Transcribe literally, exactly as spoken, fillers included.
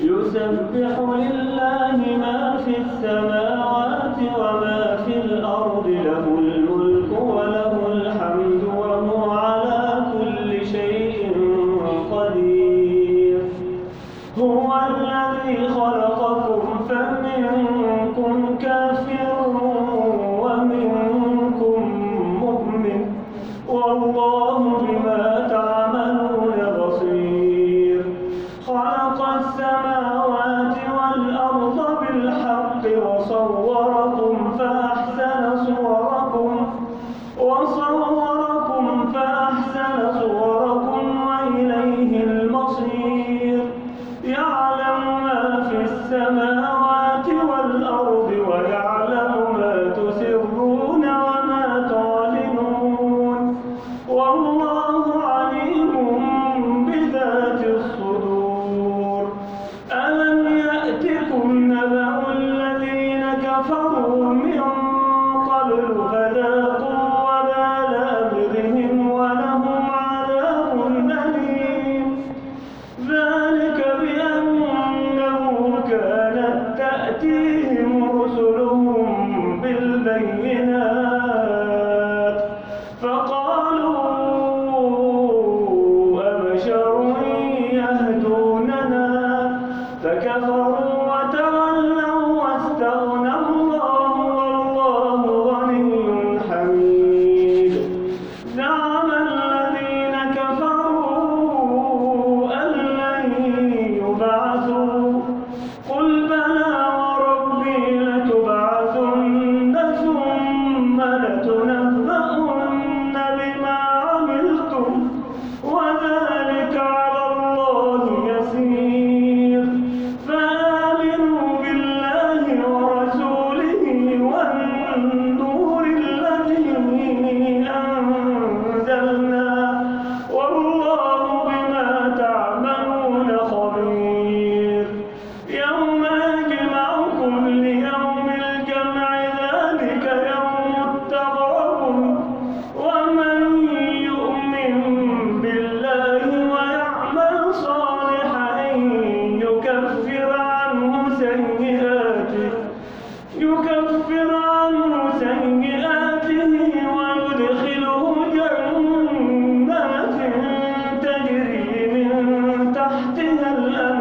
يسبح لله ما في السماوات وما في الأرض له الملك وله الحمد وهو على كل شيء قدير. هو الذي خلقكم فمنكم كافر ومنكم مؤمن والله بما تعملون بصير. خلق السماوات والأرض بالحق وصوركم فأحسن صوركم وصوركم فأحسن صوركم وإليه المصير. يعلم ما في السماوات والأرض ويعلم ما تسرون وما تعلنون والله عليم بذات الصدور. ألم يأتكم نبأ الذين كفروا من قبل فذاقوا وبال أمرهم ولهم عذاب أليم. ذلك بأنه كانت تأتيهم رسلهم بالبينات فقالوا أبشر يهدوننا فكفروا وتولوا واستغنى الله والله غني حميد. زعم الذين كفروا أن لن يبعثوا قل بلى وربي لتبعثن ثم لتنبؤن بما عملتم وذلك على الله يسير. فآمنوا بالله ورسوله والنور الذي أنزلنا والله بما تعملون خبير. يوم يجمعكم ليوم الجمع ذلك يوم التغابن. ومن يؤمن بالله ويعمل صالحا يكفر عنه سيئاته يكفر عنه سيئاته ويدخله جنات تجري من تحتها الأنهار